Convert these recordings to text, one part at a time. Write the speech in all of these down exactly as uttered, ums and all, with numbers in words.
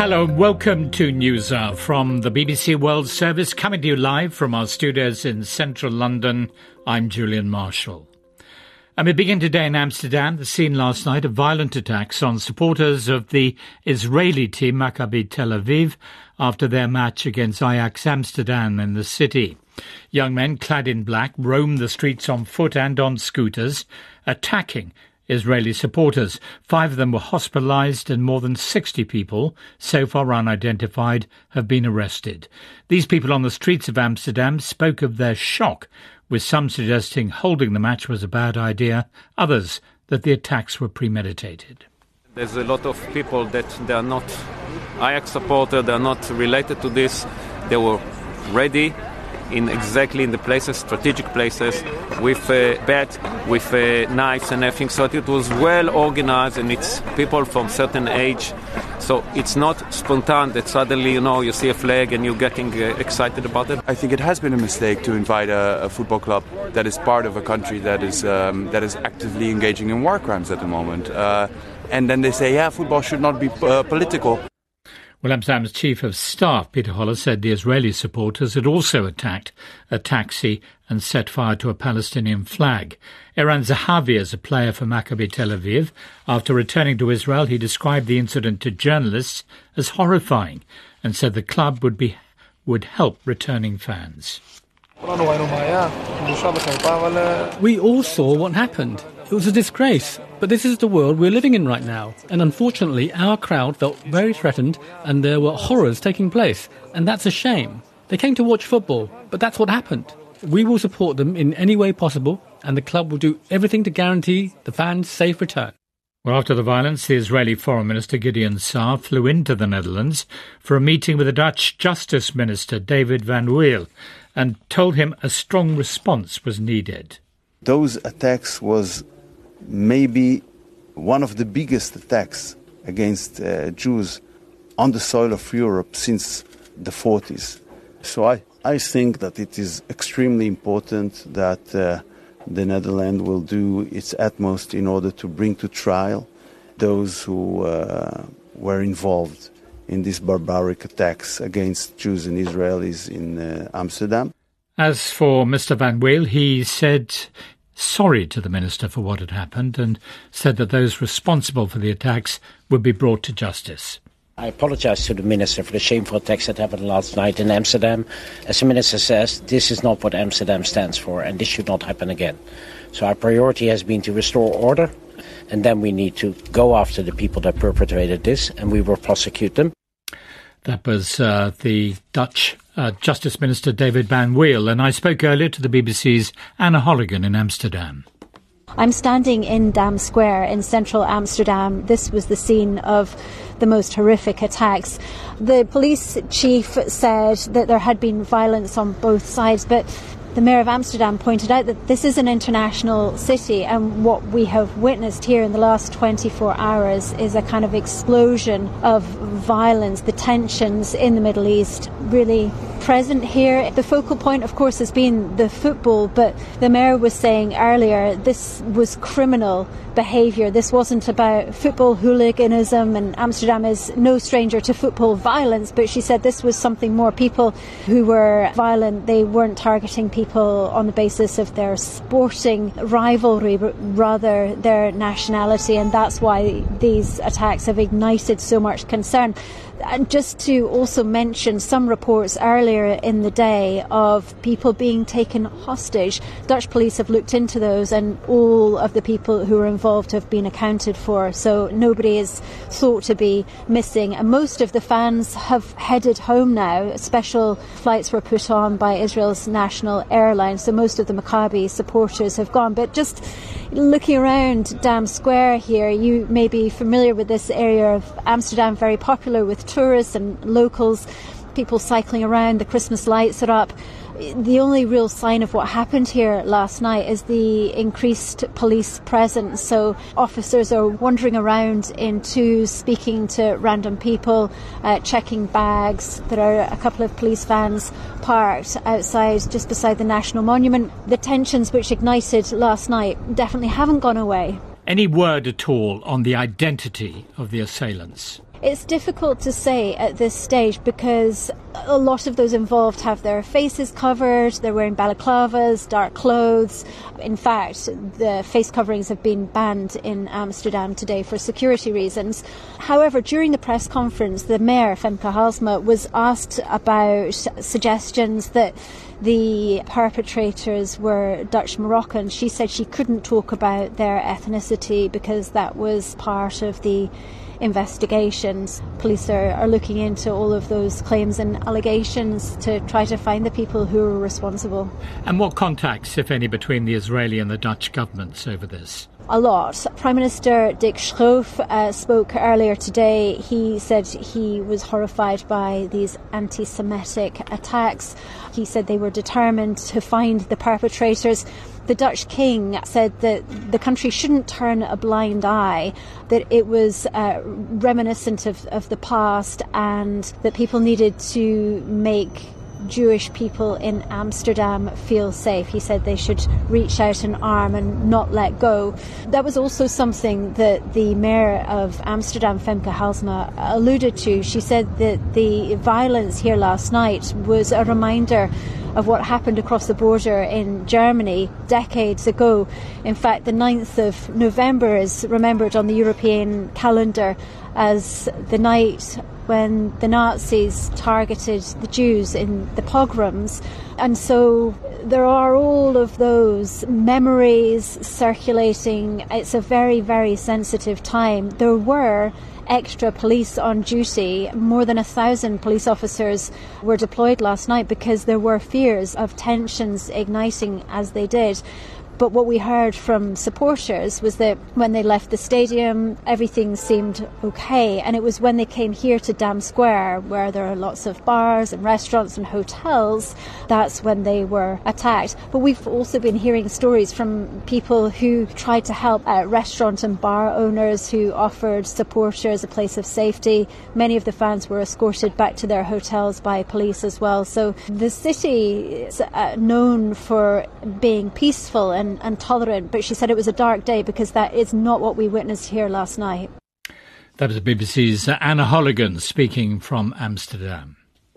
Hello and welcome to News Hour from the B B C World Service, coming to you live from our studios in central London. I'm Julian Marshall. And we begin today in Amsterdam, the scene last night of violent attacks on supporters of the Israeli team Maccabi Tel Aviv after their match against Ajax Amsterdam in the city. Young men clad in black roamed the streets on foot and on scooters, attacking Israeli supporters. Five of them were hospitalised and more than sixty people, so far unidentified, have been arrested. These people on the streets of Amsterdam spoke of their shock, with some suggesting holding the match was a bad idea, others that the attacks were premeditated. There's a lot of people that they are not Ajax supporters, they are not related to this. They were ready in exactly in the places, strategic places, with a bat, with a knives and everything. So it was well organized, and it's people from certain age. So it's not spontaneous that suddenly, you know, you see a flag and you're getting uh, excited about it. I think it has been a mistake to invite a, a football club that is part of a country that is um, that is actively engaging in war crimes at the moment. Uh, and then they say, yeah, football should not be uh, political. Well, Amsterdam's Chief of Staff, Peter Holler, said the Israeli supporters had also attacked a taxi and set fire to a Palestinian flag. Eran Zahavi is a player for Maccabi Tel Aviv. After returning to Israel, he described the incident to journalists as horrifying and said the club would be would help returning fans. We all saw what happened. It was a disgrace, but this is the world we're living in right now. And unfortunately, our crowd felt very threatened and there were horrors taking place. And that's a shame. They came to watch football, but that's what happened. We will support them in any way possible, and the club will do everything to guarantee the fans' safe return. Well, after the violence, the Israeli Foreign Minister Gideon Saar flew into the Netherlands for a meeting with the Dutch Justice Minister David Van Weel and told him a strong response was needed. Those attacks was maybe one of the biggest attacks against uh, Jews on the soil of Europe since the forties. So I, I think that it is extremely important that uh, the Netherlands will do its utmost in order to bring to trial those who uh, were involved in these barbaric attacks against Jews and Israelis in uh, Amsterdam. As for Mister Van Weel, he said sorry to the minister for what had happened and said that those responsible for the attacks would be brought to justice. I apologise to the minister for the shameful attacks that happened last night in Amsterdam. As the minister says, this is not what Amsterdam stands for, and this should not happen again. So our priority has been to restore order, and then we need to go after the people that perpetrated this, and we will prosecute them. That was uh, the Dutch uh, Justice Minister David Van Weel, and I spoke earlier to the B B C's Anna Holligan in Amsterdam. I'm standing in Dam Square in central Amsterdam. This was the scene of the most horrific attacks. The police chief said that there had been violence on both sides, but the Mayor of Amsterdam pointed out that this is an international city, and what we have witnessed here in the last twenty-four hours is a kind of explosion of violence. The tensions in the Middle East really present here. The focal point, of course, has been the football, but the Mayor was saying earlier this was criminal behaviour. This wasn't about football hooliganism, and Amsterdam is no stranger to football violence, but she said this was something more. People who were violent, they weren't targeting people on the basis of their sporting rivalry, but rather their nationality, and that's why these attacks have ignited so much concern. And just to also mention some reports earlier in the day of people being taken hostage. Dutch police have looked into those, and all of the people who were involved have been accounted for, so nobody is thought to be missing. And most of the fans have headed home now. Special flights were put on by Israel's national airline, so most of the Maccabi supporters have gone. But just looking around Dam Square here, you may be familiar with this area of Amsterdam, very popular with tourists and locals, people cycling around, the Christmas lights are up. The only real sign of what happened here last night is the increased police presence. So officers are wandering around in twos, speaking to random people, uh, checking bags. There are a couple of police vans parked outside just beside the National Monument. The tensions which ignited last night definitely haven't gone away. Any word at all on the identity of the assailants? It's difficult to say at this stage because a lot of those involved have their faces covered, they're wearing balaclavas, dark clothes. In fact, the face coverings have been banned in Amsterdam today for security reasons. However, during the press conference, the mayor, Femke Halsema, was asked about suggestions that the perpetrators were Dutch Moroccans. She said she couldn't talk about their ethnicity because that was part of the investigations. Police are, are looking into all of those claims and allegations to try to find the people who are responsible. And what contacts, if any, between the Israeli and the Dutch governments over this? A lot. Prime Minister Dick Schoof uh, spoke earlier today. He said he was horrified by these anti-Semitic attacks. He said they were determined to find the perpetrators. The Dutch king said that the country shouldn't turn a blind eye, that it was uh, reminiscent of, of the past, and that people needed to make Jewish people in Amsterdam feel safe. He said they should reach out an arm and not let go. That was also something that the mayor of Amsterdam, Femke Halsema, alluded to. She said that the violence here last night was a reminder of what happened across the border in Germany decades ago. In fact, the ninth of November is remembered on the European calendar as the night when the Nazis targeted the Jews in the pogroms. And so there are all of those memories circulating. It's a very, very sensitive time. There were extra police on duty. More than a thousand police officers were deployed last night because there were fears of tensions igniting as they did. But what we heard from supporters was that when they left the stadium, everything seemed okay. And it was when they came here to Dam Square, where there are lots of bars and restaurants and hotels, that's when they were attacked. But we've also been hearing stories from people who tried to help uh, restaurant and bar owners who offered supporters a place of safety. Many of the fans were escorted back to their hotels by police as well. So the city is uh, known for being peaceful and and tolerant, but she said it was a dark day because that is not what we witnessed here last night. That is B B C's Anna Holligan speaking from Amsterdam.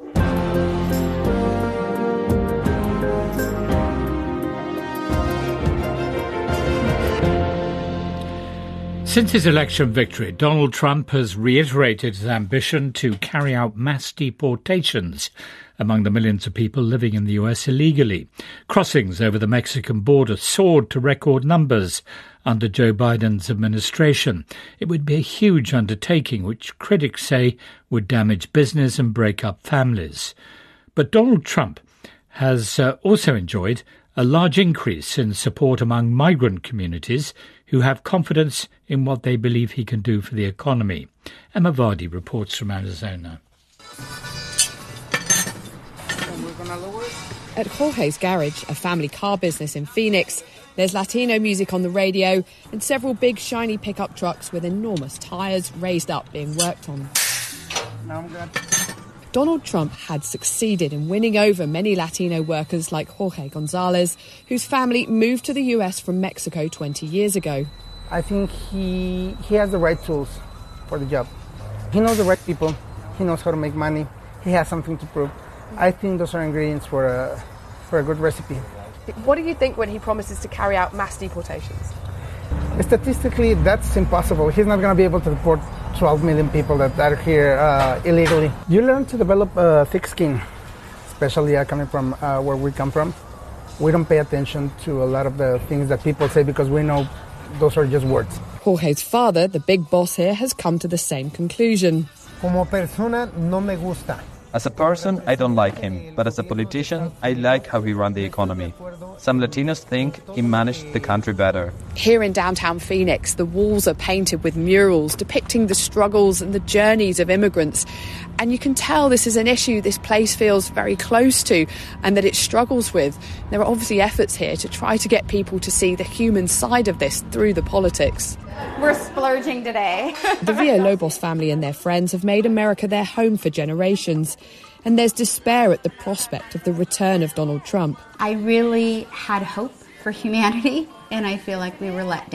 Since his election victory, Donald Trump has reiterated his ambition to carry out mass deportations among the millions of people living in the U S illegally. Crossings over the Mexican border soared to record numbers under Joe Biden's administration. It would be a huge undertaking, which critics say would damage business and break up families. But Donald Trump has uh, also enjoyed a large increase in support among migrant communities who have confidence in what they believe he can do for the economy. Emma Vardy reports from Arizona. At Jorge's Garage, a family car business in Phoenix, there's Latino music on the radio and several big shiny pickup trucks with enormous tyres raised up being worked on. No, I'm good. Donald Trump had succeeded in winning over many Latino workers like Jorge Gonzalez, whose family moved to the U S from Mexico twenty years ago. I think he he has the right tools for the job. He knows the right people. He knows how to make money. He has something to prove. I think those are ingredients for a, for a good recipe. What do you think when he promises to carry out mass deportations? Statistically, that's impossible. He's not going to be able to deport twelve million people that are here uh, illegally. You learn to develop a thick skin, especially uh, coming from uh, where we come from. We don't pay attention to a lot of the things that people say because we know those are just words. Jorge's father, the big boss here, has come to the same conclusion. Como persona, no me gusta. As a person, I don't like him, but as a politician, I like how he ran the economy. Some Latinos think he managed the country better. Here in downtown Phoenix, the walls are painted with murals depicting the struggles and the journeys of immigrants. And you can tell this is an issue this place feels very close to and that it struggles with. There are obviously efforts here to try to get people to see the human side of this through the politics. We're splurging today. The Villalobos family and their friends have made America their home for generations. And there's despair at the prospect of the return of Donald Trump. I really had hope for humanity, and I feel like we were let down.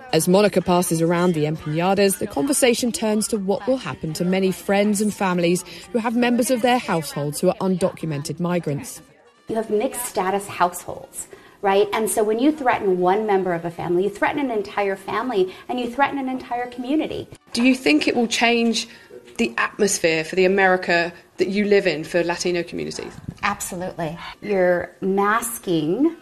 As Monica passes around the empanadas, the conversation turns to what will happen to many friends and families who have members of their households who are undocumented migrants. You have mixed status households, right? And so when you threaten one member of a family, you threaten an entire family and you threaten an entire community. Do you think it will change the atmosphere for the America that you live in for Latino communities? Absolutely. You're masking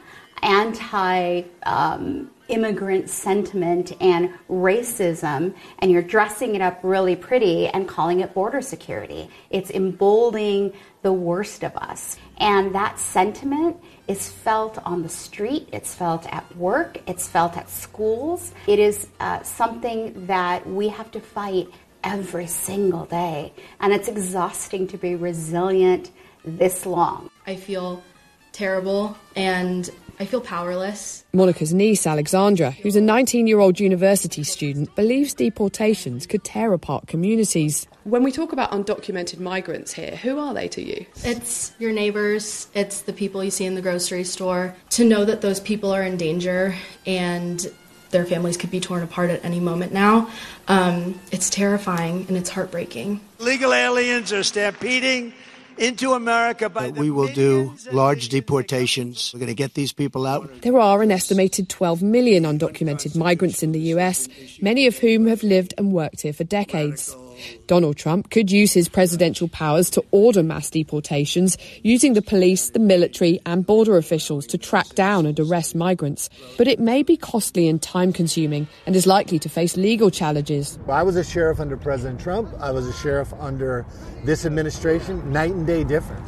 anti um, immigrant sentiment and racism, and you're dressing it up really pretty and calling it border security. It's emboldening the worst of us. And that sentiment is felt on the street, it's felt at work, it's felt at schools. It is uh, something that we have to fight every single day. And it's exhausting to be resilient this long. I feel terrible and I feel powerless. Monica's niece, Alexandra, who's a nineteen-year-old university student, believes deportations could tear apart communities. When we talk about undocumented migrants here, who are they to you? It's your neighbors, it's the people you see in the grocery store. To know that those people are in danger and their families could be torn apart at any moment now, um, it's terrifying and it's heartbreaking. Illegal aliens are stampeding into America by we will do large deportations. We're going to get these people out. There are an estimated twelve million undocumented migrants in the U S, many of whom have lived and worked here for decades. Donald Trump could use his presidential powers to order mass deportations, using the police, the military and border officials to track down and arrest migrants. But it may be costly and time-consuming and is likely to face legal challenges. I was a sheriff under President Trump. I was a sheriff under this administration. Night and day difference.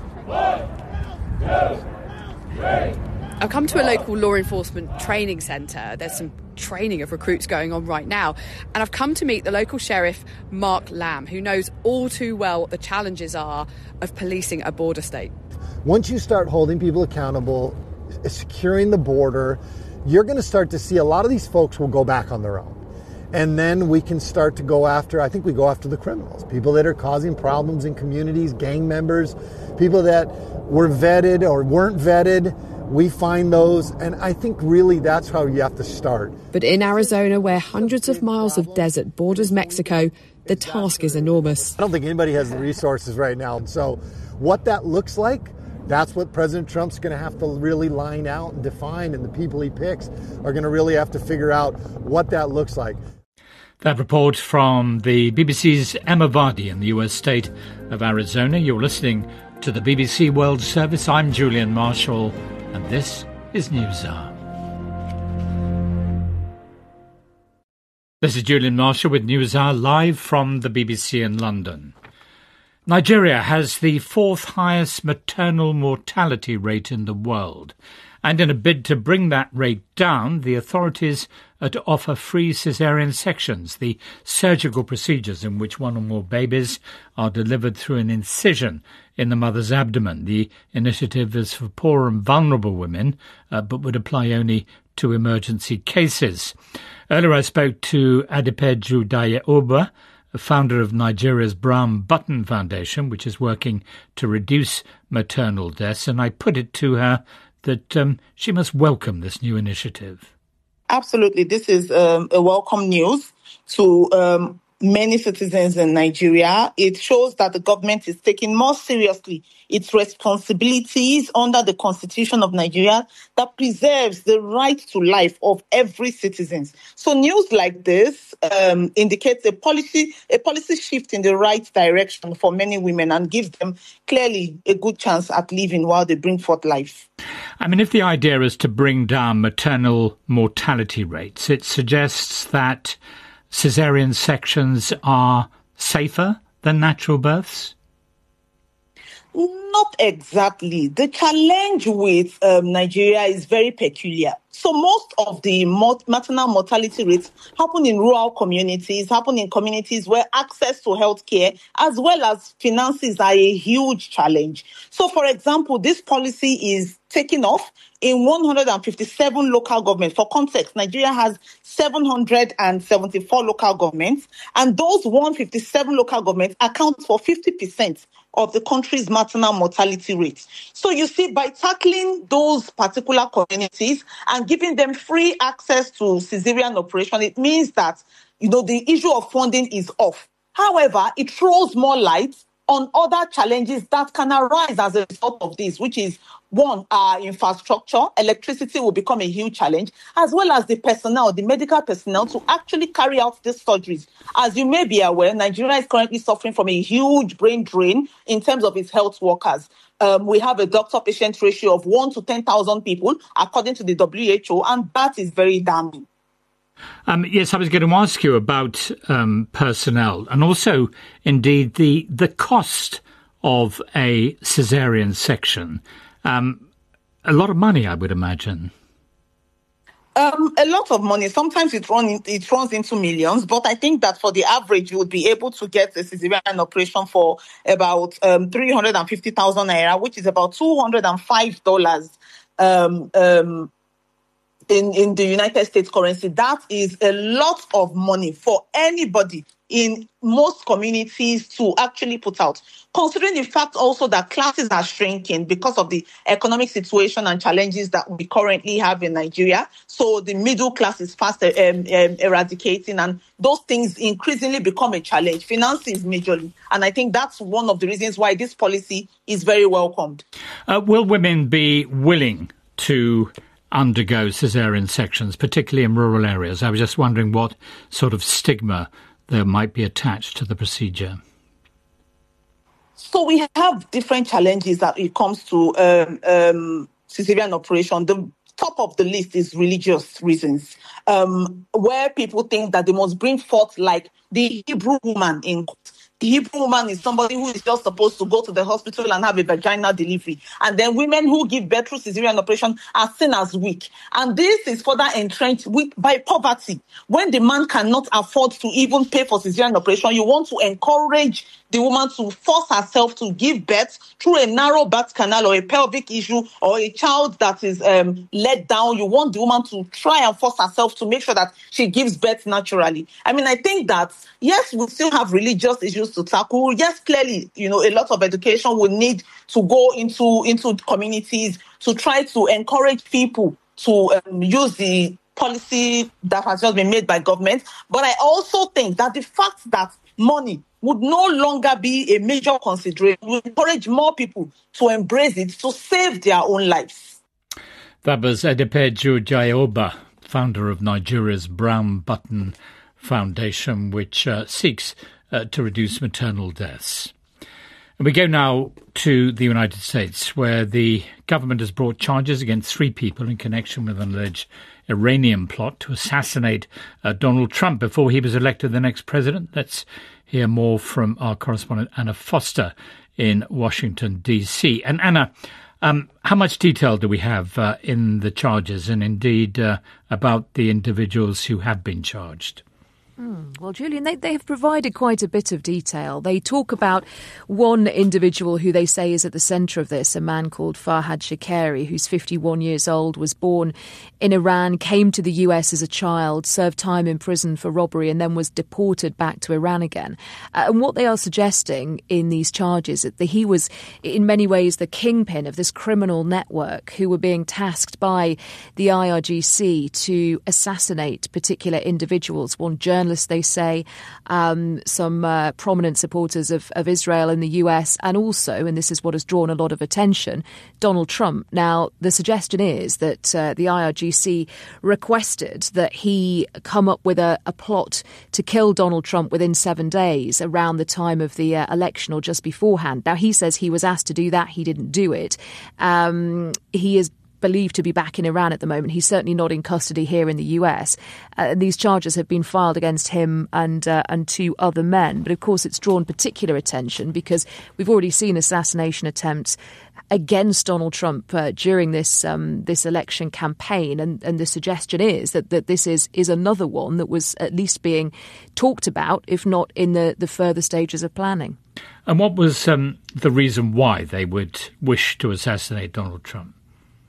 One, two, three. I've come to a local law enforcement training centre. There's some training of recruits going on right now. And I've come to meet the local sheriff, Mark Lamb, who knows all too well what the challenges are of policing a border state. Once you start holding people accountable, securing the border, you're going to start to see a lot of these folks will go back on their own. And then we can start to go after, I think we go after the criminals, people that are causing problems in communities, gang members, people that were vetted or weren't vetted. We find those, and I think really that's how you have to start. But in Arizona, where hundreds of miles of desert borders Mexico, the task is enormous. I don't think anybody has the resources right now. So what that looks like, that's what President Trump's going to have to really line out and define, and the people he picks are going to really have to figure out what that looks like. That report from the B B C's Emma Vardy in the U S state of Arizona. You're listening to the B B C World Service. I'm Julian Marshall. And this is NewsHour. This is Julian Marshall with NewsHour, live from the B B C in London. Nigeria has the fourth highest maternal mortality rate in the world. And in a bid to bring that rate down, the authorities are to offer free caesarean sections, the surgical procedures in which one or more babies are delivered through an incision in the mother's abdomen. The initiative is for poor and vulnerable women, uh, but would apply only to emergency cases. Earlier I spoke to Adepeju Daye-Oba, founder of Nigeria's Brown Button Foundation, which is working to reduce maternal deaths, and I put it to her that um, she must welcome this new initiative. Absolutely. This is um, a welcome news to um, many citizens in Nigeria. It shows that the government is taking more seriously its responsibilities under the Constitution of Nigeria that preserves the right to life of every citizen. So news like this um, indicates a policy, a policy shift in the right direction for many women and gives them clearly a good chance at living while they bring forth life. I mean, if the idea is to bring down maternal mortality rates, it suggests that caesarean sections are safer than natural births? Not exactly. The challenge with um, Nigeria is very peculiar. So most of the maternal mortality rates happen in rural communities, happen in communities where access to healthcare as well as finances are a huge challenge. So, for example, this policy is taken off in one hundred fifty-seven local governments. For context, Nigeria has seven hundred seventy-four local governments, and those one hundred fifty-seven local governments account for fifty percent of the country's maternal mortality rate. So you see, by tackling those particular communities and giving them free access to cesarean operation, it means that, you know, the issue of funding is off. However, it throws more light on other challenges that can arise as a result of this, which is, one, our infrastructure. Electricity will become a huge challenge, as well as the personnel, the medical personnel, to actually carry out these surgeries. As you may be aware, Nigeria is currently suffering from a huge brain drain in terms of its health workers. Um, we have a doctor-patient ratio of one to ten thousand people, according to the W H O, and that is very damning. Um, yes, I was going to ask you about um, personnel and also, indeed, the the cost of a caesarean section. Um, a lot of money, I would imagine. Um, a lot of money. Sometimes it, run in, it runs into millions, but I think that for the average, you would be able to get a cesarean operation for about um, three hundred fifty thousand naira, which is about two hundred five dollars um, um, in, in the United States currency. That is a lot of money for anybody in most communities to actually put out, considering the fact also that classes are shrinking because of the economic situation and challenges that we currently have in Nigeria. So the middle class is fast um, um, eradicating, and those things increasingly become a challenge. Finances majorly. And I think that's one of the reasons why this policy is very welcomed. Uh, will women be willing to undergo caesarean sections, particularly in rural areas? I was just wondering what sort of stigma there might be attached to the procedure. So we have different challenges that it comes to um, um, cesarean operation. The top of the list is religious reasons, um, where people think that they must bring forth like the Hebrew woman in court. The Hebrew woman is somebody who is just supposed to go to the hospital and have a vaginal delivery. And then women who give birth through cesarean operation are seen as weak. And this is further entrenched with, by poverty. When the man cannot afford to even pay for cesarean operation, you want to encourage the woman to force herself to give birth through a narrow birth canal or a pelvic issue or a child that is um, let down. You want the woman to try and force herself to make sure that she gives birth naturally. I mean, I think that, yes, we still have religious issues to tackle. Yes, clearly, you know, a lot of education will need to go into, into communities to try to encourage people to um, use the policy that has just been made by government. But I also think that the fact that money would no longer be a major consideration will encourage more people to embrace it to save their own lives. That was Adepeju Jayoba, founder of Nigeria's Brown Button Foundation, which uh, seeks uh, to reduce maternal deaths. And we go now to the United States, where the government has brought charges against three people in connection with an alleged Iranian plot to assassinate uh, Donald Trump before he was elected the next president. Let's hear more from our correspondent Anna Foster in Washington, D C. And Anna, um, how much detail do we have uh, in the charges and indeed uh, about the individuals who have been charged? Mm, well, Julian, they, they have provided quite a bit of detail. They talk about one individual who they say is at the centre of this, a man called Farhad Shakeri, who's fifty-one years old, was born in Iran, came to the U S as a child, served time in prison for robbery and then was deported back to Iran again. Uh, and what they are suggesting in these charges is that he was in many ways the kingpin of this criminal network who were being tasked by the I R G C to assassinate particular individuals. One journalist, they say, um, some uh, prominent supporters of, of Israel in the U S, and also, and this is what has drawn a lot of attention, Donald Trump. Now, the suggestion is that uh, the I R G C requested that he come up with a, a plot to kill Donald Trump within seven days around the time of the uh, election or just beforehand. Now, he says he was asked to do that. He didn't do it. Um, he is believed to be back in Iran at the moment. He's certainly not in custody here in the U S. Uh, these charges have been filed against him and uh, and two other men. But of course, it's drawn particular attention because we've already seen assassination attempts against Donald Trump uh, during this um, this election campaign, and, and the suggestion is that, that this is is another one that was at least being talked about, if not in the, the further stages of planning. And what was um, the reason why they would wish to assassinate Donald Trump?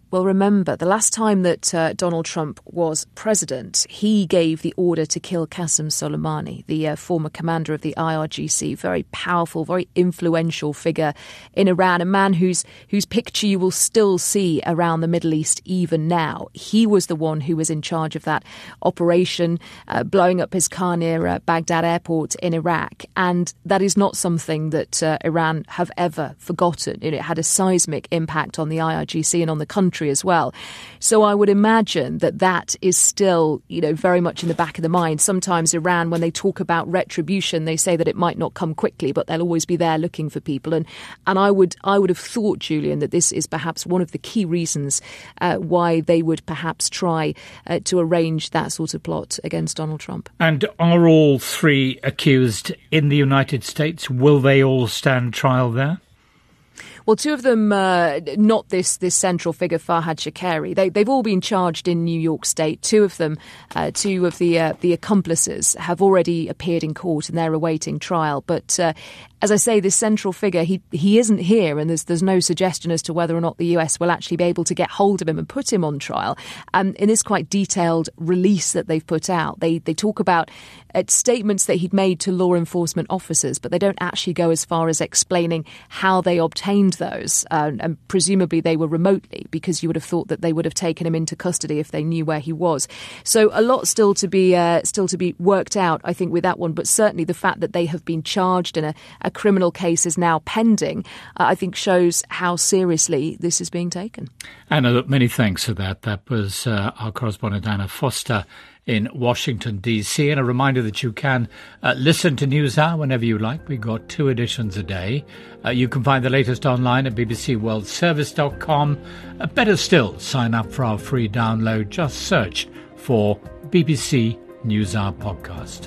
Well, remember, the last time that uh, Donald Trump was president, he gave the order to kill Qasem Soleimani, the uh, former commander of the I R G C, very powerful, very influential figure in Iran, a man whose whose picture you will still see around the Middle East even now. He was the one who was in charge of that operation, uh, blowing up his car near uh, Baghdad airport in Iraq. And that is not something that uh, Iran have ever forgotten. It had a seismic impact on the I R G C and on the country as well. So I would imagine that that is still, you know, very much in the back of the mind. Sometimes Iran, when they talk about retribution, they say that it might not come quickly, but they'll always be there looking for people. And and I would I would have thought, Julian, that this is perhaps one of the key reasons uh, why they would perhaps try uh, to arrange that sort of plot against Donald Trump. And are all three accused in the United States? Will they all stand trial there? Well, two of them, uh, not this this central figure, Farhad Shakeri. They, they've all been charged in New York State. Two of them, uh, two of the uh, the accomplices, have already appeared in court and they're awaiting trial. But uh, as I say, this central figure, he he isn't here, and there's there's no suggestion as to whether or not the U S will actually be able to get hold of him and put him on trial. Um, in this quite detailed release that they've put out, they they talk about uh, statements that he'd made to law enforcement officers, but they don't actually go as far as explaining how they obtained those, uh, and presumably they were remotely, because you would have thought that they would have taken him into custody if they knew where he was. So a lot still to be uh, still to be worked out, I think, with that one. But certainly the fact that they have been charged and a, a criminal case is now pending, uh, I think shows how seriously this is being taken. Anna, look, many thanks for that. That was uh, our correspondent Anna Foster in Washington, D C. And a reminder that you can uh, listen to NewsHour whenever you like. We've got two editions a day. Uh, you can find the latest online at b b c world service dot com. Uh, better still, sign up for our free download. Just search for B B C NewsHour Podcast.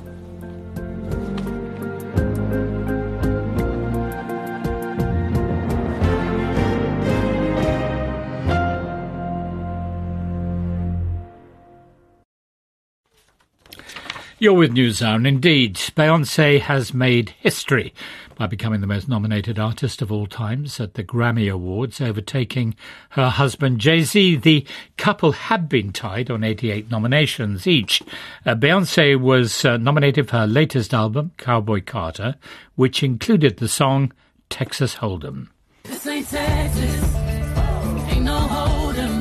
You're with NewsHour, and indeed, Beyoncé has made history by becoming the most nominated artist of all times at the Grammy Awards, overtaking her husband Jay-Z. The couple had been tied on eighty-eight nominations each. Uh, Beyoncé was uh, nominated for her latest album, Cowboy Carter, which included the song Texas Hold'em. This ain't Texas, ain't no Hold'em.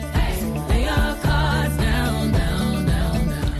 Lay our cards down, down, down, down.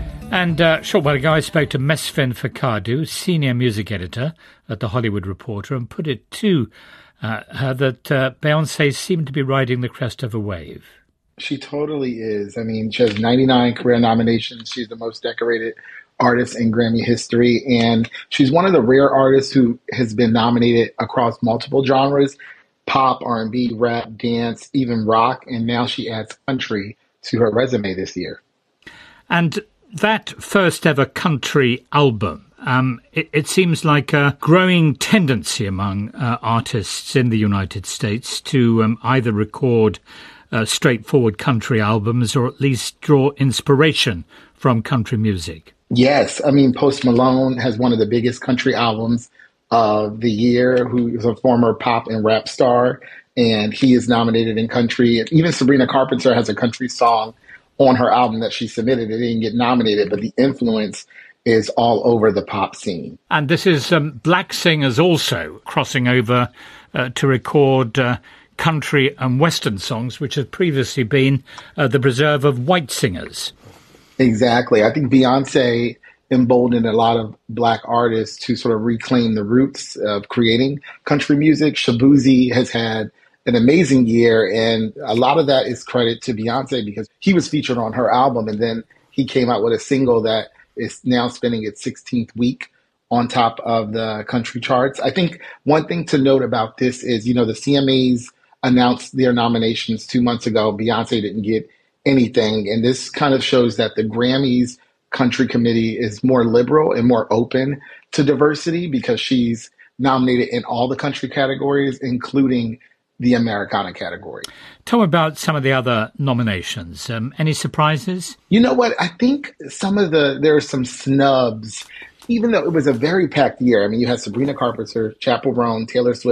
And uh, a short while ago, I spoke to Mesfin Fakadu, senior music editor at The Hollywood Reporter, and put it to uh, her that uh, Beyoncé seemed to be riding the crest of a wave. She totally is. I mean, she has ninety-nine career nominations. She's the most decorated artist in Grammy history, and she's one of the rare artists who has been nominated across multiple genres: pop, R and B, rap, dance, even rock, and now she adds country to her resume this year. And that first ever country album, um, it, it seems like a growing tendency among uh, artists in the United States to um, either record uh, straightforward country albums or at least draw inspiration from country music. Yes. I mean, Post Malone has one of the biggest country albums of the year, who is a former pop and rap star, and he is nominated in country. Even Sabrina Carpenter has a country song on her album that she submitted. It didn't get nominated, but the influence is all over the pop scene. And this is um, black singers also crossing over uh, to record uh, country and western songs, which had previously been uh, the preserve of white singers. Exactly. I think Beyonce emboldened a lot of black artists to sort of reclaim the roots of creating country music. Shabuzi has had an amazing year, and a lot of that is credit to Beyonce because he was featured on her album, and then he came out with a single that is now spending its sixteenth week on top of the country charts. I think one thing to note about this is, you know, the C M As announced their nominations two months ago. Beyonce didn't get anything, and this kind of shows that the Grammys Country Committee is more liberal and more open to diversity because she's nominated in all the country categories, including the Americana category. Tell me about some of the other nominations. Um, any surprises? You know what? I think some of the, there are some snubs, even though it was a very packed year. I mean, you had Sabrina Carpenter, Chappell Roan, Taylor Swift,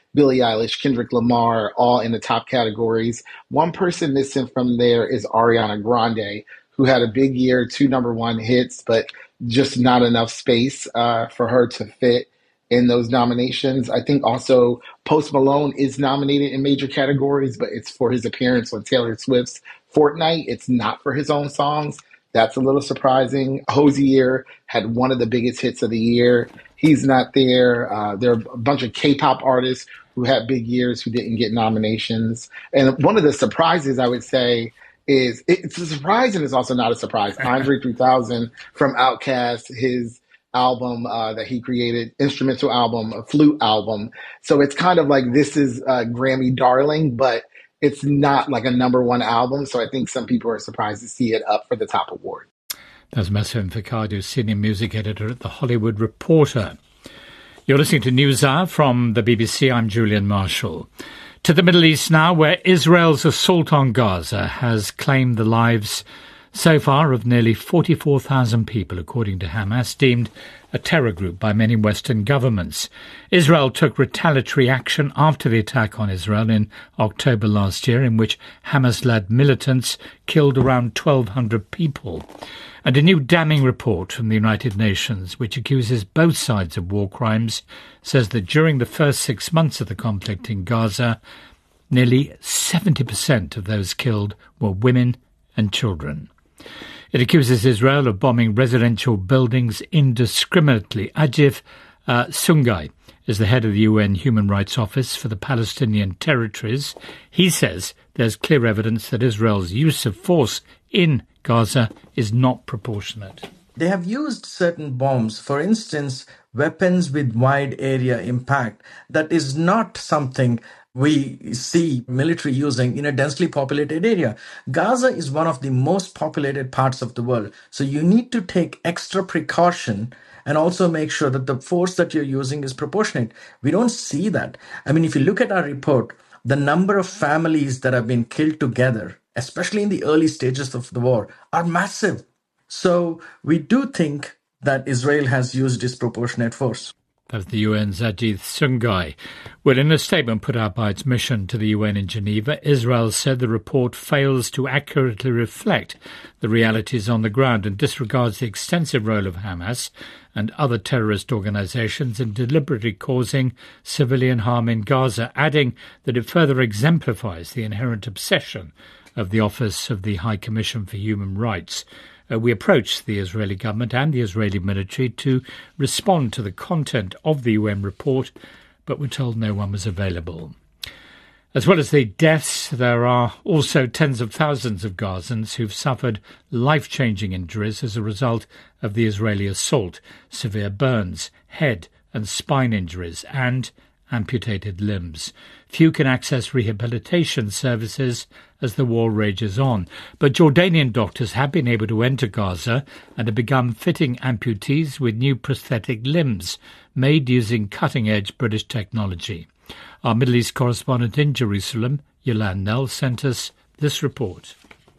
Billie Eilish, Kendrick Lamar, all in the top categories. One person missing from there is Ariana Grande, who had a big year, two number one hits, but just not enough space uh, for her to fit in those nominations. I think also Post Malone is nominated in major categories, but it's for his appearance on Taylor Swift's Fortnite. It's not for his own songs. That's a little surprising. Hozier had one of the biggest hits of the year. He's not there. Uh, there are a bunch of K-pop artists who had big years who didn't get nominations. And one of the surprises, I would say, is it's a surprise and it's also not a surprise. Andre three thousand from Outkast, his album uh, that he created, instrumental album, a flute album. So it's kind of like this is uh, Grammy darling, but it's not like a number one album. So I think some people are surprised to see it up for the top award. That's Mehrsan Fakhadi, senior music editor at The Hollywood Reporter. You're listening to NewsHour from the B B C. I'm Julian Marshall. To the Middle East now, where Israel's assault on Gaza has claimed the lives so far of nearly forty-four thousand people, according to Hamas, deemed a terror group by many Western governments. Israel took retaliatory action after the attack on Israel in October last year, in which Hamas-led militants killed around twelve hundred people. And a new damning report from the United Nations, which accuses both sides of war crimes, says that during the first six months of the conflict in Gaza, nearly seventy percent of those killed were women and children. It accuses Israel of bombing residential buildings indiscriminately. Ajif uh, Sungai is the head of the U N Human Rights Office for the Palestinian territories. He says there's clear evidence that Israel's use of force in Gaza is not proportionate. They have used certain bombs, for instance, weapons with wide area impact. That is not something we see military using in a densely populated area. Gaza is one of the most populated parts of the world. So you need to take extra precaution and also make sure that the force that you're using is proportionate. We don't see that. I mean, if you look at our report, the number of families that have been killed together, especially in the early stages of the war, are massive. So we do think that Israel has used disproportionate force. That's the U N's Ajith Sungai. Well, in a statement put out by its mission to the U N in Geneva, Israel said the report fails to accurately reflect the realities on the ground and disregards the extensive role of Hamas and other terrorist organizations in deliberately causing civilian harm in Gaza, adding that it further exemplifies the inherent obsession of the Office of the High Commission for Human Rights. Uh, we approached the Israeli government and the Israeli military to respond to the content of the U N report, but were told no one was available. As well as the deaths, there are also tens of thousands of Gazans who've suffered life-changing injuries as a result of the Israeli assault, severe burns, head and spine injuries, and amputated limbs. Few can access rehabilitation services as the war rages on. But Jordanian doctors have been able to enter Gaza and have begun fitting amputees with new prosthetic limbs made using cutting-edge British technology. Our Middle East correspondent in Jerusalem, Yolande Nell, sent us this report.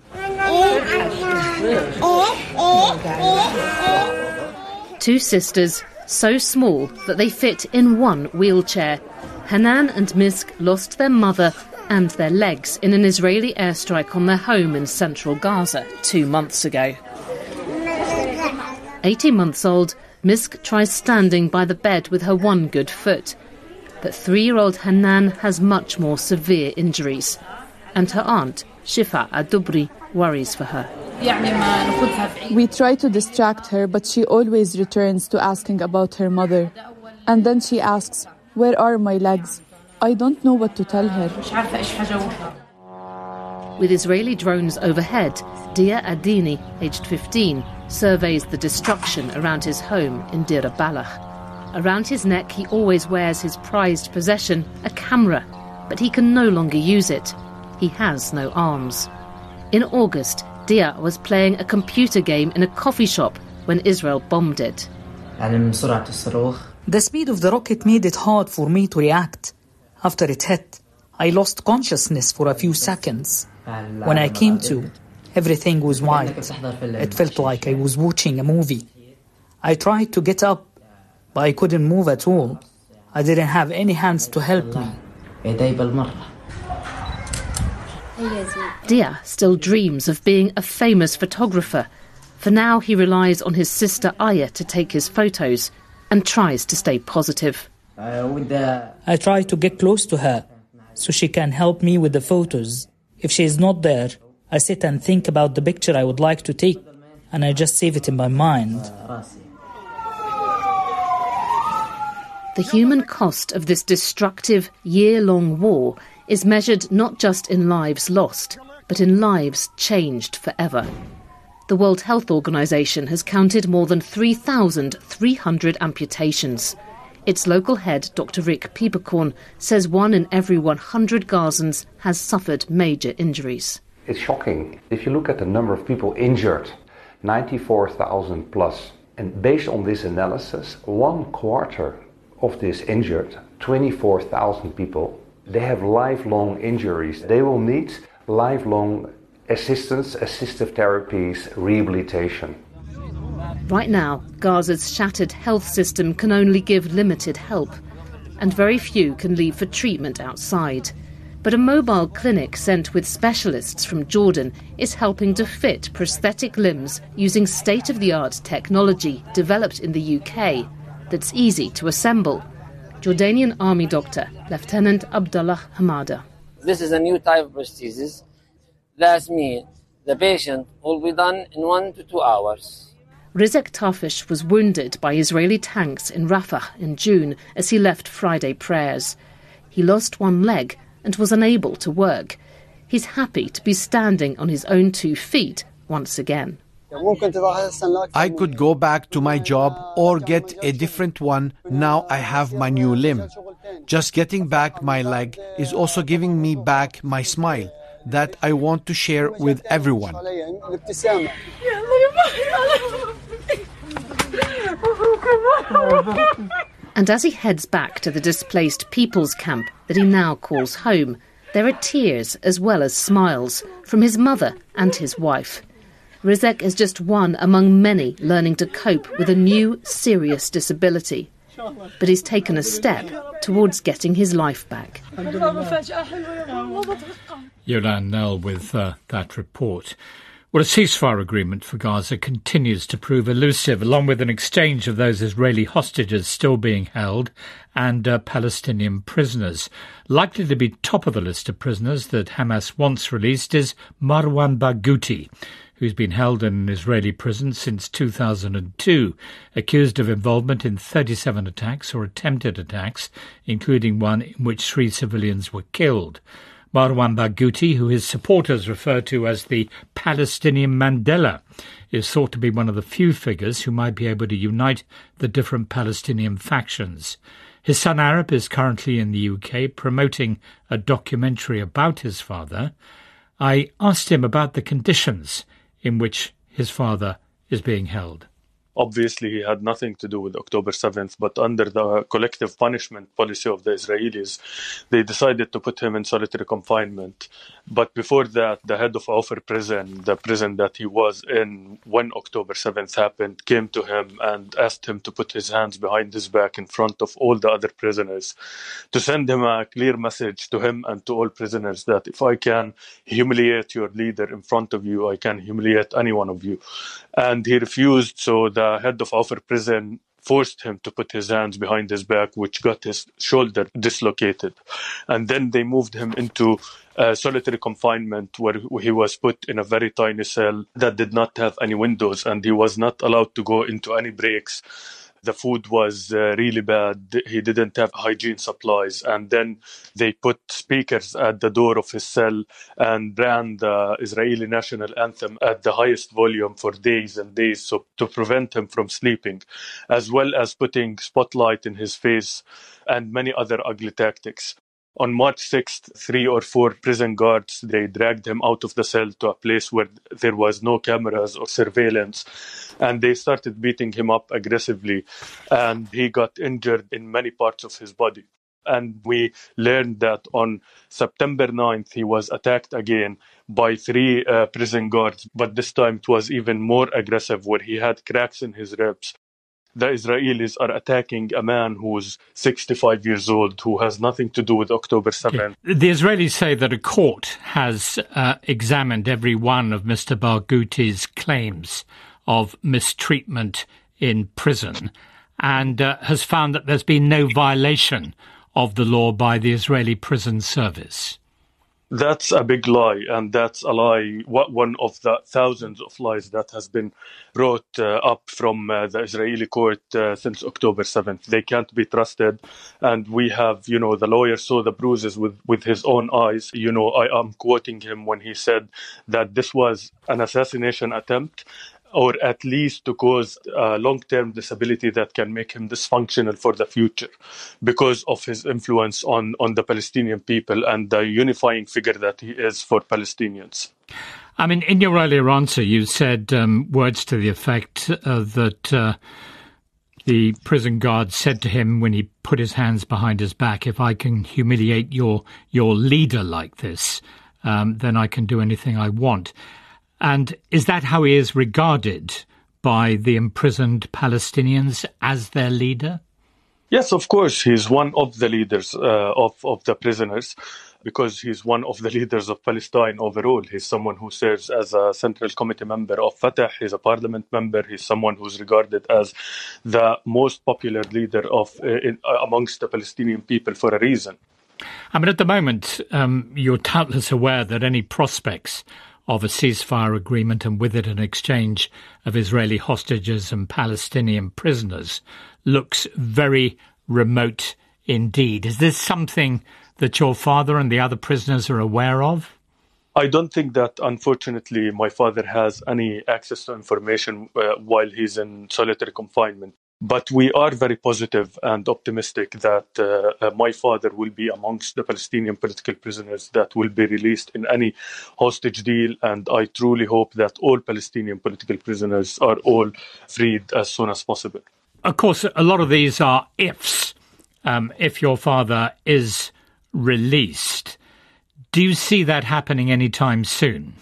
Two sisters, so small that they fit in one wheelchair. Hanan and Misk lost their mother and their legs in an Israeli airstrike on their home in central Gaza two months ago. eighteen months old, Misk tries standing by the bed with her one good foot. But three-year-old Hanan has much more severe injuries. And her aunt, Shifa Adubri, worries for her. We try to distract her, but she always returns to asking about her mother. And then she asks, "Where are my legs?" I don't know what to tell her. With Israeli drones overhead, Dia Adini, aged fifteen, surveys the destruction around his home in Deir Balach. Around his neck he always wears his prized possession, a camera, but he can no longer use it. He has no arms. In August, Dia was playing a computer game in a coffee shop when Israel bombed it. The speed of the rocket made it hard for me to react. After it hit, I lost consciousness for a few seconds. When I came to, everything was white. It felt like I was watching a movie. I tried to get up, but I couldn't move at all. I didn't have any hands to help me. Dia still dreams of being a famous photographer. For now, he relies on his sister Aya to take his photos and tries to stay positive. I try to get close to her so she can help me with the photos. If she is not there, I sit and think about the picture I would like to take, and I just save it in my mind. The human cost of this destructive, year-long war is measured not just in lives lost, but in lives changed forever. The World Health Organization has counted more than three thousand three hundred amputations. Its local head, Doctor Rick Pieperkorn, says one in every one hundred Gazans has suffered major injuries. It's shocking. If you look at the number of people injured, ninety-four thousand plus, and based on this analysis, one quarter of this injured, twenty-four thousand people, they have lifelong injuries. They will need lifelong assistance, assistive therapies, rehabilitation. Right now, Gaza's shattered health system can only give limited help, and very few can leave for treatment outside. But a mobile clinic sent with specialists from Jordan is helping to fit prosthetic limbs using state-of-the-art technology developed in the U K that's easy to assemble. Jordanian army doctor, Lieutenant Abdullah Hamada. This is a new type of prosthesis. That means the patient will be done in one to two hours. Rizek Tafish was wounded by Israeli tanks in Rafah in June as he left Friday prayers. He lost one leg and was unable to work. He's happy to be standing on his own two feet once again. I could go back to my job or get a different one now I have my new limb. Just getting back my leg is also giving me back my smile that I want to share with everyone. And as he heads back to the displaced people's camp that he now calls home, there are tears as well as smiles from his mother and his wife. Rizek is just one among many learning to cope with a new, serious disability. But he's taken a step towards getting his life back. Yolan Nell with uh, that report. Well, a ceasefire agreement for Gaza continues to prove elusive, along with an exchange of those Israeli hostages still being held and uh, Palestinian prisoners. Likely to be top of the list of prisoners that Hamas wants released is Marwan Barghouti, who's been held in an Israeli prison since two thousand two, accused of involvement in thirty-seven attacks or attempted attacks, including one in which three civilians were killed. Marwan Barghouti, who his supporters refer to as the Palestinian Mandela, is thought to be one of the few figures who might be able to unite the different Palestinian factions. His son Arab is currently in the U K promoting a documentary about his father. I asked him about the conditions in which his father is being held. Obviously, he had nothing to do with October seventh, but under the collective punishment policy of the Israelis, they decided to put him in solitary confinement. But before that, the head of Ofer prison, the prison that he was in when October seventh happened, came to him and asked him to put his hands behind his back in front of all the other prisoners, to send him a clear message to him and to all prisoners that if I can humiliate your leader in front of you, I can humiliate any one of you. And he refused, so the head of Ofer prison forced him to put his hands behind his back, which got his shoulder dislocated. And then they moved him into uh, solitary confinement, where he was put in a very tiny cell that did not have any windows, and he was not allowed to go into any breaks. The food was uh, really bad. He didn't have hygiene supplies. And then they put speakers at the door of his cell and ran the Israeli national anthem at the highest volume for days and days, so to prevent him from sleeping, as well as putting spotlight in his face and many other ugly tactics. On March sixth, three or four prison guards, they dragged him out of the cell to a place where there was no cameras or surveillance, and they started beating him up aggressively, and he got injured in many parts of his body. And we learned that on September ninth, he was attacked again by three uh, prison guards, but this time it was even more aggressive, where he had cracks in his ribs. the Israelis are attacking a man who's sixty-five years old, who has nothing to do with October seventh. The Israelis say that a court has uh, examined every one of Mister Barghouti's claims of mistreatment in prison and uh, has found that there's been no violation of the law by the Israeli prison service. That's a big lie, and that's a lie, one of the thousands of lies that has been brought uh, up from uh, the Israeli court uh, since October seventh. They can't be trusted, and we have, you know, the lawyer saw the bruises with, with his own eyes. You know, I am quoting him when he said that this was an assassination attempt, or at least to cause a long-term disability that can make him dysfunctional for the future because of his influence on, on the Palestinian people and the unifying figure that he is for Palestinians. I mean, in your earlier answer, you said um, words to the effect uh, that uh, the prison guard said to him when he put his hands behind his back, if I can humiliate your, your leader like this, um, then I can do anything I want. And is that how he is regarded by the imprisoned Palestinians, as their leader? Yes, of course. He's one of the leaders uh, of, of the prisoners because he's one of the leaders of Palestine overall. He's someone who serves as a Central Committee member of Fatah. He's a parliament member. He's someone who's regarded as the most popular leader of uh, in, uh, amongst the Palestinian people for a reason. I mean, at the moment, um, you're doubtless aware that any prospects of a ceasefire agreement and with it an exchange of Israeli hostages and Palestinian prisoners looks very remote indeed. Is this something that your father and the other prisoners are aware of? I don't think that, unfortunately, my father has any access to information uh, while he's in solitary confinement. But we are very positive and optimistic that uh, uh, my father will be amongst the Palestinian political prisoners that will be released in any hostage deal. And I truly hope that all Palestinian political prisoners are all freed as soon as possible. Of course, a lot of these are ifs. Um, if your father is released, do you see that happening anytime soon?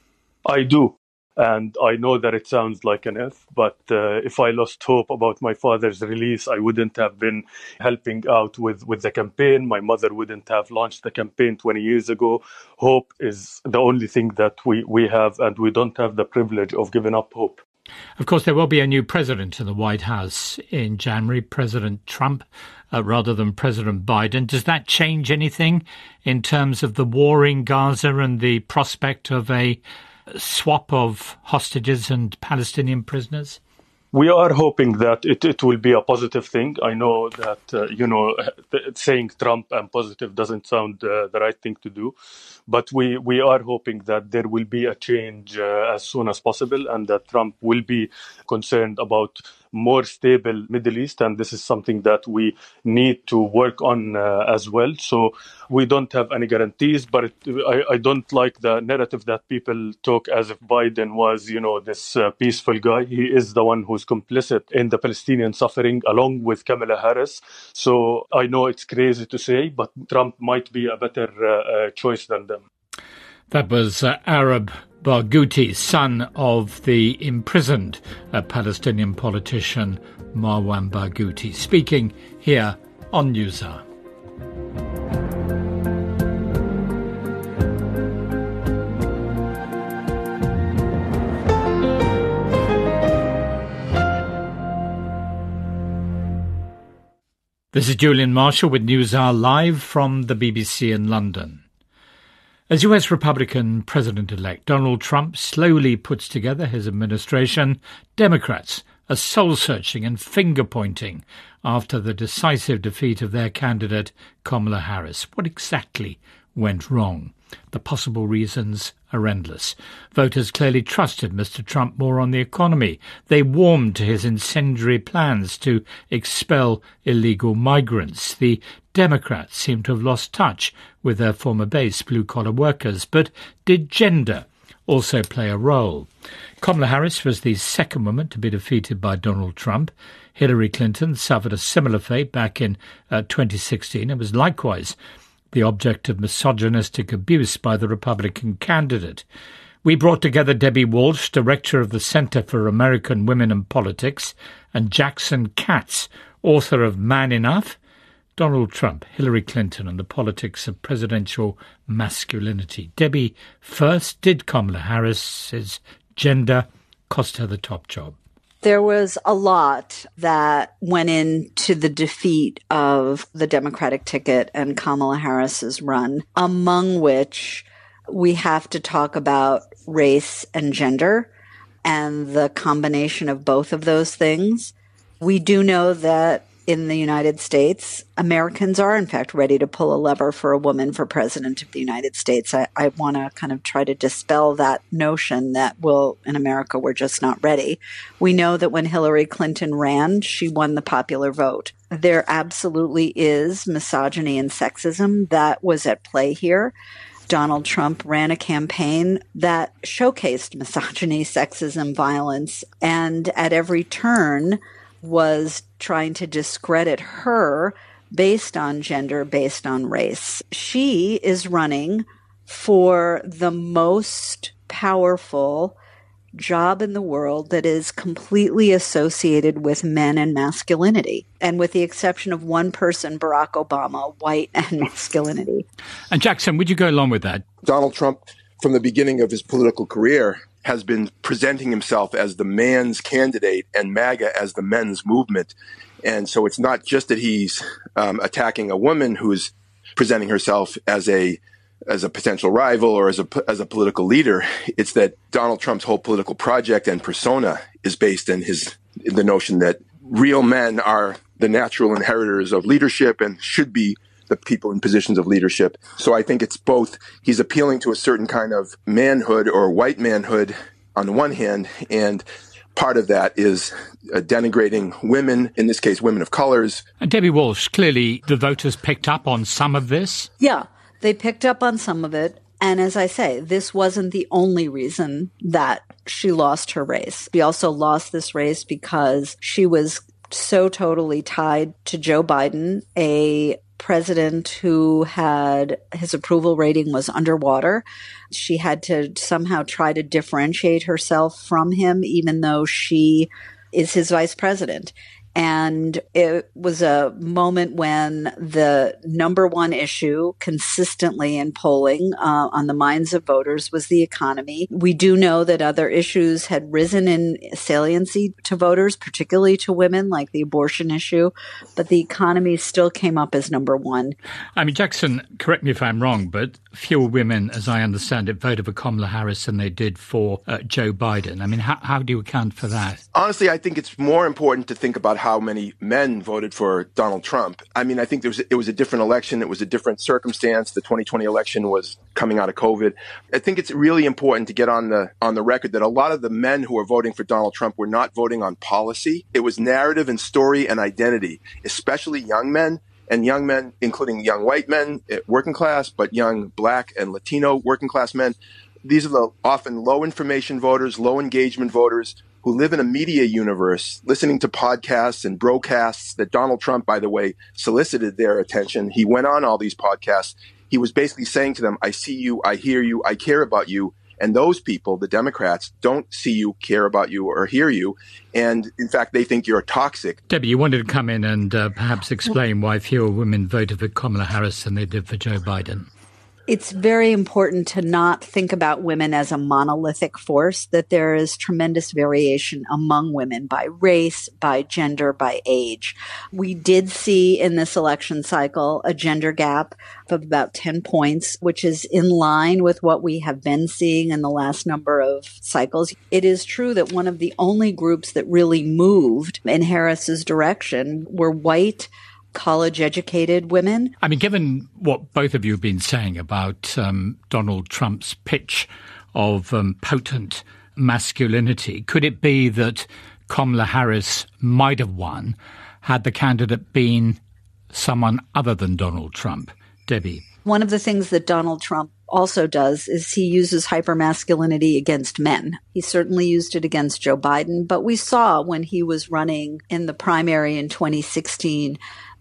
I do. And I know that it sounds like an if, but uh, if I lost hope about my father's release, I wouldn't have been helping out with, with the campaign. My mother wouldn't have launched the campaign twenty years ago. Hope is the only thing that we, we have, and we don't have the privilege of giving up hope. Of course, there will be a new president in the White House in January, President Trump, uh, rather than President Biden. Does that change anything in terms of the war in Gaza and the prospect of a swap of hostages and Palestinian prisoners? We are hoping that it, it will be a positive thing. I know that, uh, you know, saying Trump and positive doesn't sound uh, the right thing to do. But we, we are hoping that there will be a change uh, as soon as possible and that Trump will be concerned about more stable Middle East. And this is something that we need to work on uh, as well. So we don't have any guarantees, but it, I, I don't like the narrative that people talk as if Biden was, you know, this uh, peaceful guy. He is the one who's complicit in the Palestinian suffering along with Kamala Harris. So I know it's crazy to say, but Trump might be a better uh, uh, choice than them. That was uh, Arab Barghouti, son of the imprisoned uh, Palestinian politician Marwan Barghouti, speaking here on Newshour. This is Julian Marshall with Newshour live from the B B C in London. As U S Republican President-elect Donald Trump slowly puts together his administration, Democrats are soul-searching and finger-pointing after the decisive defeat of their candidate Kamala Harris. What exactly went wrong? The possible reasons are endless. Voters clearly trusted Mister Trump more on the economy. They warmed to his incendiary plans to expel illegal migrants. The Democrats seem to have lost touch with their former base, blue-collar workers. But did gender also play a role? Kamala Harris was the second woman to be defeated by Donald Trump. Hillary Clinton suffered a similar fate back in uh, twenty sixteen and was likewise the object of misogynistic abuse by the Republican candidate. We brought together Debbie Walsh, Director of the Center for American Women and Politics, and Jackson Katz, author of Man Enough, Donald Trump, Hillary Clinton and the Politics of Presidential Masculinity. Debbie, first, did Kamala Harris's gender cost her the top job? There was a lot that went into the defeat of the Democratic ticket and Kamala Harris's run, among which we have to talk about race and gender and the combination of both of those things. We do know that in the United States, Americans are, in fact, ready to pull a lever for a woman for president of the United States. I, I want to kind of try to dispel that notion that, well, in America, we're just not ready. We know that when Hillary Clinton ran, she won the popular vote. There absolutely is misogyny and sexism that was at play here. Donald Trump ran a campaign that showcased misogyny, sexism, violence, and at every turn was trying to discredit her based on gender, based on race. She is running for the most powerful job in the world that is completely associated with men and masculinity, and with the exception of one person, Barack Obama, white and masculinity. And Jackson, would you go along with that? Donald Trump, from the beginning of his political career, has been presenting himself as the man's candidate and MAGA as the men's movement. And so it's not just that he's um, attacking a woman who's presenting herself as a as a potential rival or as a as a political leader. It's that Donald Trump's whole political project and persona is based in his in the notion that real men are the natural inheritors of leadership and should be the people in positions of leadership. So I think it's both. He's appealing to a certain kind of manhood or white manhood on the one hand, and part of that is uh, denigrating women, in this case, women of colors. And Debbie Walsh, clearly the voters picked up on some of this. Yeah, they picked up on some of it. And as I say, this wasn't the only reason that she lost her race. She also lost this race because she was so totally tied to Joe Biden, a president who had his approval rating was underwater. She had to somehow try to differentiate herself from him, even though she is his vice president. And it was a moment when the number one issue consistently in polling uh, on the minds of voters was the economy. We do know that other issues had risen in saliency to voters, particularly to women, like the abortion issue, but the economy still came up as number one. I mean, Jackson, correct me if I'm wrong, but fewer women, as I understand it, voted for Kamala Harris than they did for uh, Joe Biden. I mean, how, how do you account for that? Honestly, I think it's more important to think about how many men voted for Donald Trump. I mean, I think there was, it was a different election. It was a different circumstance. The twenty twenty election was coming out of COVID. I think it's really important to get on the on the record that a lot of the men who were voting for Donald Trump were not voting on policy. It was narrative and story and identity, especially young men. And young men, including young white men, working class, but young black and Latino working class men. These are the often low information voters, low engagement voters who live in a media universe, listening to podcasts and broadcasts that Donald Trump, by the way, solicited their attention. He went on all these podcasts. He was basically saying to them, I see you, I hear you, I care about you. And those people, the Democrats, don't see you, care about you, or hear you. And in fact, they think you're toxic. Debbie, you wanted to come in and uh, perhaps explain why fewer women voted for Kamala Harris than they did for Joe Biden. It's very important to not think about women as a monolithic force, that there is tremendous variation among women by race, by gender, by age. We did see in this election cycle a gender gap of about ten points, which is in line with what we have been seeing in the last number of cycles. It is true that one of the only groups that really moved in Harris's direction were white, college-educated women. I mean, given what both of you have been saying about um, Donald Trump's pitch of um, potent masculinity, could it be that Kamala Harris might have won had the candidate been someone other than Donald Trump? Debbie? One of the things that Donald Trump also does is he uses hypermasculinity against men. He certainly used it against Joe Biden, but we saw when he was running in the primary in twenty sixteen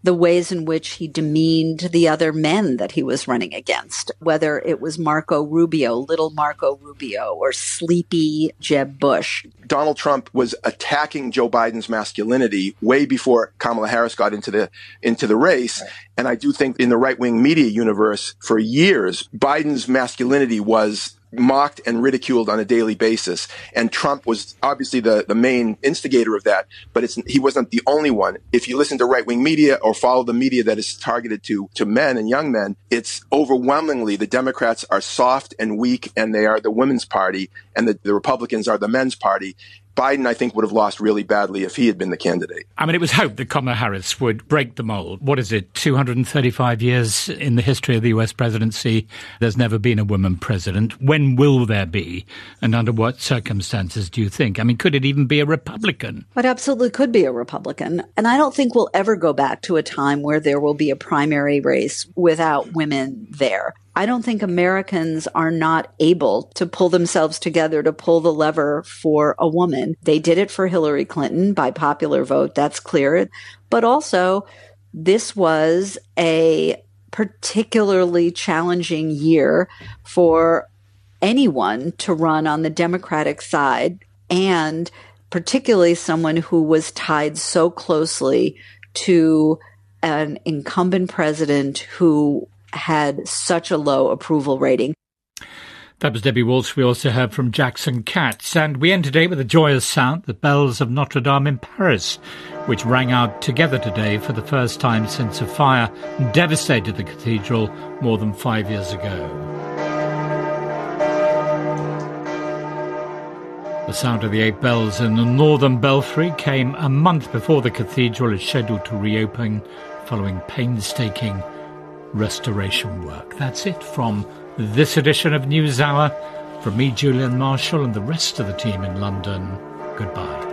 the ways in which he demeaned the other men that he was running against, whether it was Marco Rubio, little Marco Rubio, or sleepy Jeb Bush. Donald Trump was attacking Joe Biden's masculinity way before Kamala Harris got into the into the race. Right. And I do think in the right-wing media universe, for years, Biden's masculinity was mocked and ridiculed on a daily basis. And Trump was obviously the, the main instigator of that, but it's, he wasn't the only one. If you listen to right-wing media or follow the media that is targeted to, to men and young men, it's overwhelmingly the Democrats are soft and weak, and they are the women's party, and the, the Republicans are the men's party. Biden, I think, would have lost really badly if he had been the candidate. I mean, it was hoped that Kamala Harris would break the mold. What is it, two hundred thirty-five years in the history of the U S presidency? There's never been a woman president. When will there be? And under what circumstances do you think? I mean, could it even be a Republican? It absolutely could be a Republican. And I don't think we'll ever go back to a time where there will be a primary race without women there. I don't think Americans are not able to pull themselves together to pull the lever for a woman. They did it for Hillary Clinton by popular vote. That's clear. But also, this was a particularly challenging year for anyone to run on the Democratic side, and particularly someone who was tied so closely to an incumbent president who had such a low approval rating. That was Debbie Walsh. We also heard from Jackson Katz. And we end today with a joyous sound, the bells of Notre Dame in Paris, which rang out together today for the first time since a fire devastated the cathedral more than five years ago. The sound of the eight bells in the northern belfry came a month before the cathedral is scheduled to reopen following painstaking restoration work. That's it from this edition of NewsHour. From me, Julian Marshall, and the rest of the team in London, goodbye.